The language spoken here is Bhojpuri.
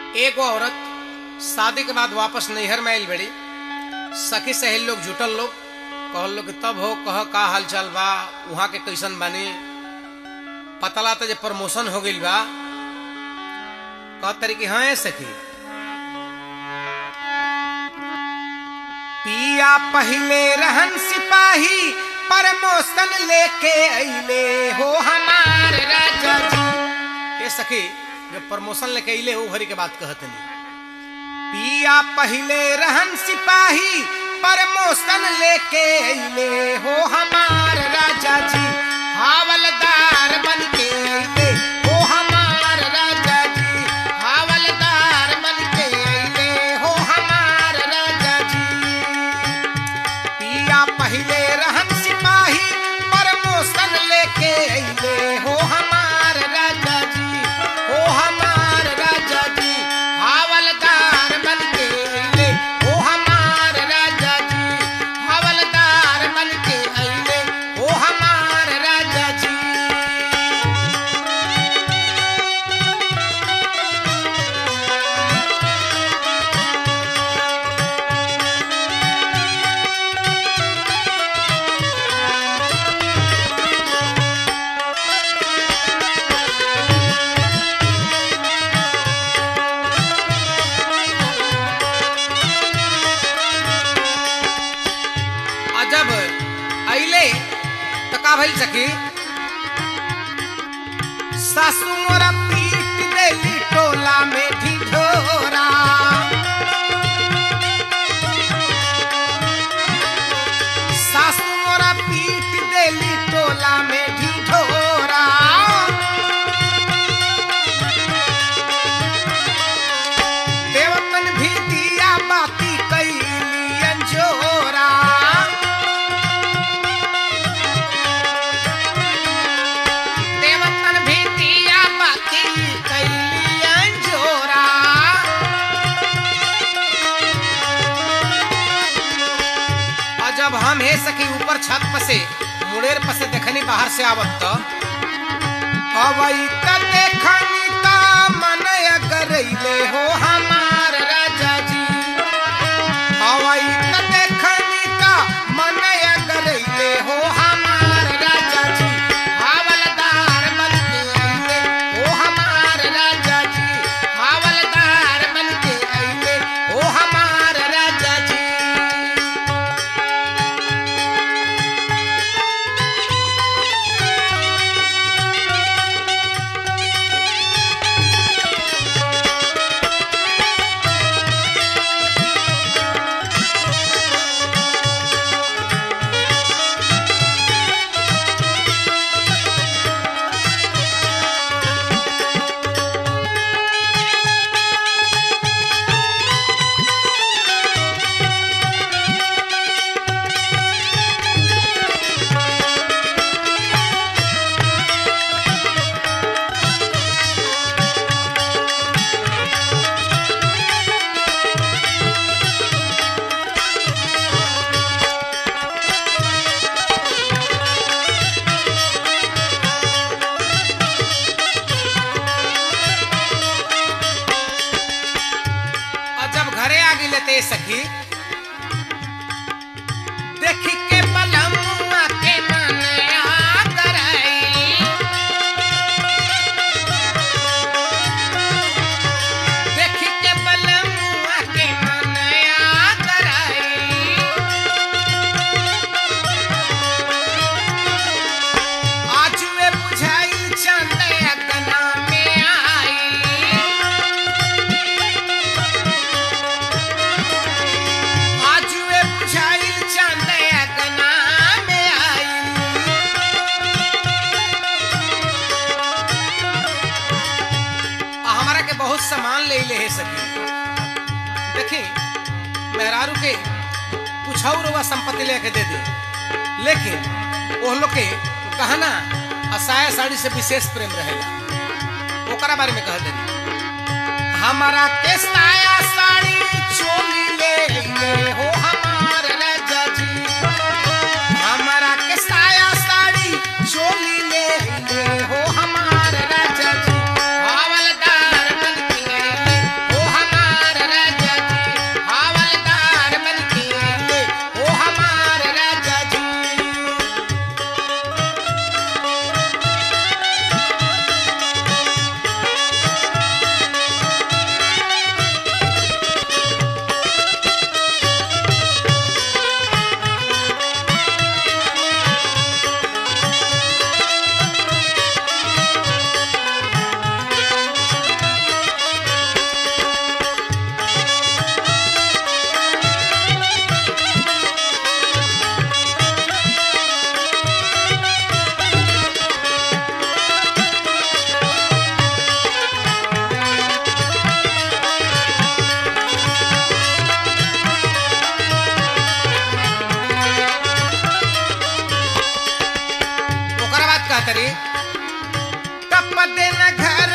एगो औरत शादी के बाद वापस नैहर में आयल बड़ी। सखी सहेली लोग जुटल लोग कहल लोग तब हो कह का हाल चाल बा, वहां के कैसन बानी। पता लाता जे प्रमोशन हो गइल बा। कह तरीके हाँ सखी पिया पहले रहन सिपाही प्रमोशन लेके अइले हो हमार राजा जी। ये सखी जब प्रमोशन लेके अइले हो हरी के बात कहत नहीं। पिया पहले रहन सिपाही प्रमोशन लेके अइले हो हमार राजा जी। हवलदार बन के अइले हो हमार राजा जी। हवलदार बन के अइले हो हमार राजा जी। पिया पहले रहन सिपाही प्रमोशन लेके अइले हो हमार राजा जी। हो हमार राजा जी। हवलदार बन के अइले हो हमार राजा जी। हवलदार बन के अइले हो हमार राजा जी। जब अइले तो का भइल सखी सासू मोरा पीट देली टोला में ढिढोरा। सासू मोरा पीट देली टोला में ढिढोरा। देवतन भी दिया बाती कैली अंजोरा। देवतन भी दिया बाती कैली अंजोरा। और जब हम हे सकी ऊपर छत पर से मुड़ेर पर से देखनी बाहर से आवत तो अवई त देखनी ता मन अगरैले हो हमार राजा जी। अवई त देखनी ता मन अगरैले हो हमार राजा जी। हवलदार बन के अइले हो हमार राजा जी। हवलदार बन के अइले हो हमार राजा जी। और जब घरे आ गई लेते सखी देखी के बलमुआ के मन आ गरई। देखी के बलमुआ के मन आ गरई। आज वे बुझाई चंद अगना में आई। आज वे बुझाइल चांद अगना में आई। हमारा के बहुत सामान ले ले है सकी। देखी मेहरारू के कुछ और हुआ संपत्ति लेके दे दे, लेकिन वो लोग के गहना और साया साड़ी से विशेष प्रेम रहेगा। ओकरा बारे में कह दे हमारा के साया साड़ी चोली ले हो हमार राजा जी। हमारा के साया साड़ी चोली ले हो हमार राजा जी। हवलदार बन के अइले हो दिन घर